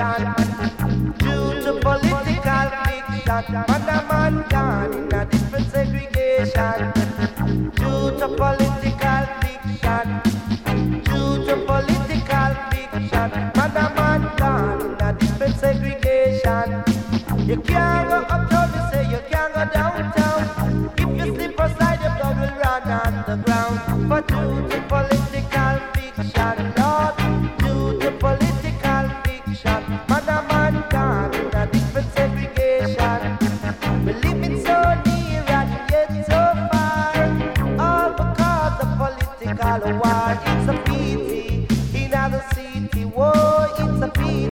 Due to political fiction, man a man gone in a different segregation. Due to political fiction, due to political fiction.